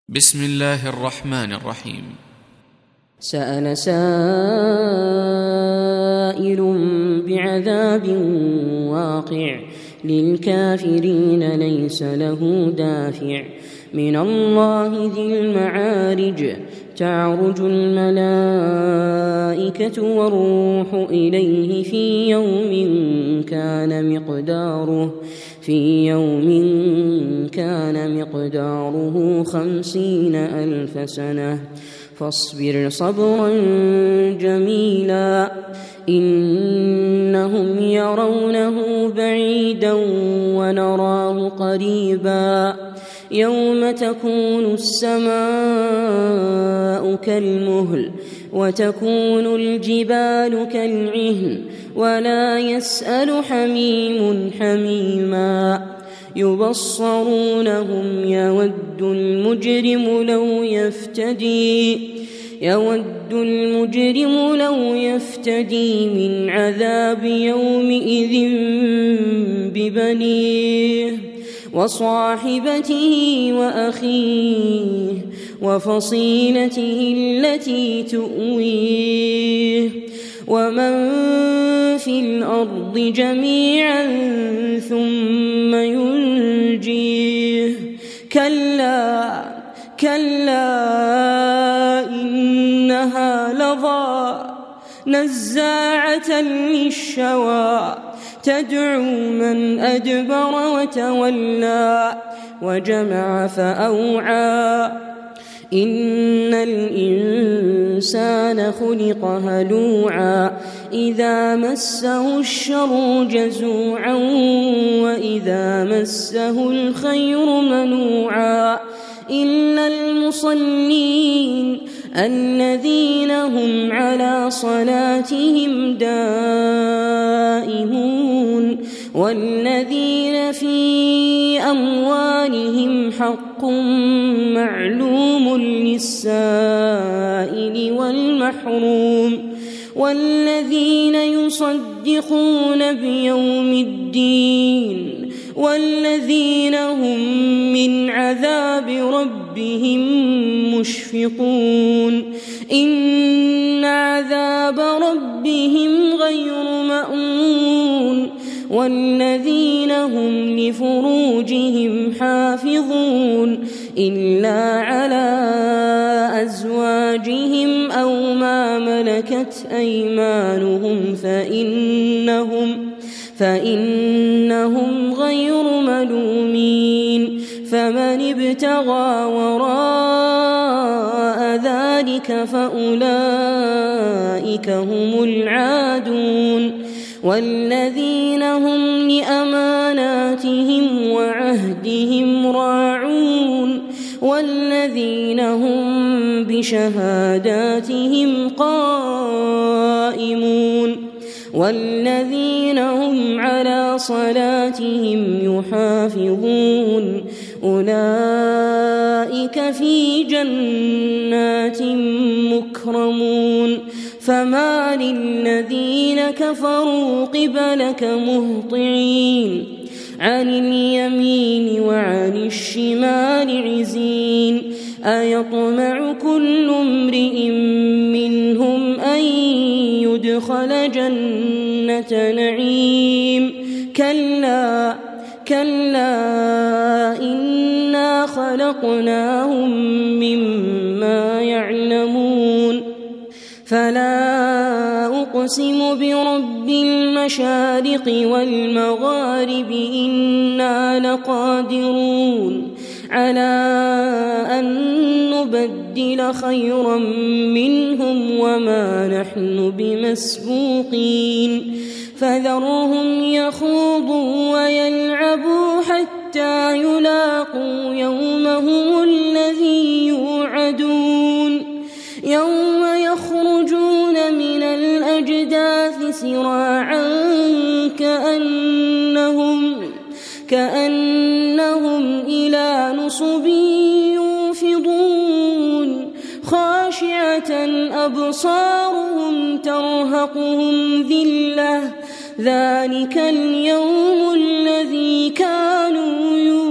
بسم الله الرحمن الرحيم. سأل سائل بعذاب واقع للكافرين ليس له دافع من الله ذي المعارج تعرج الملائكة والروح إليه في يوم كان مقداره 50,000 سنة فاصبر صبرا جميلا إنهم يرونه بعيدا ونراه قريبا يوم تكون السماء كالمهل وتكون الجبال كالعهن ولا يسأل حميم حميما يبصرونهم يود المجرم لو يفتدي من عذاب يومئذ ببنيه وصاحبته وأخيه وفصيلته التي تؤويه ومن في الأرض جميعا ثم ينجيه كلا إنها لظى نزاعة للشوى تدعو من أدبر وتولى وجمع فأوعى إن الإنسان خلق هلوعا إذا مسه الشر جزوعا وإذا مسه الخير منوعا إلا المصلين الذين هم على صلاتهم دائمون والذين في أموالهم حق معلوم للسائل والمحروم والذين يصدقون بيوم الدين والذين هم من عذاب ربهم مشفقون إن عذاب ربهم غير مأمون والذين هم لفروجهم حافظون إلا على أزواجهم أو ما ملكت أيمانهم فإنهم غير ملومين فمن ابتغى وراء ذلك فأولئك هم العادون والذين هم لأماناتهم وعهدهم راعون والذين هم بشهاداتهم قائمون والذين هم على صلاتهم يحافظون أولئك في جنات مكرمون فما للذين كفروا قبلك مهطعين عن اليمين وعن الشمال عزين أيطمع كل امرئ منهم أن يدخل جنة نعيم كلا إنا خلقناهم مما يعلمون فلا أقسم برب المشارق والمغارب إنا لقادرون على أن نبدل خيرا منهم وما نحن بمسبوقين فذرهم يخوضوا ويلعبوا حتى يلاقوا يومهم الذي يوعدون يوم يخرجون من الأجداث سراعا كأنهم إلى نصب يوفضون خاشعة أبصارهم ترهقهم ذلة ذلك اليوم الذي كانوا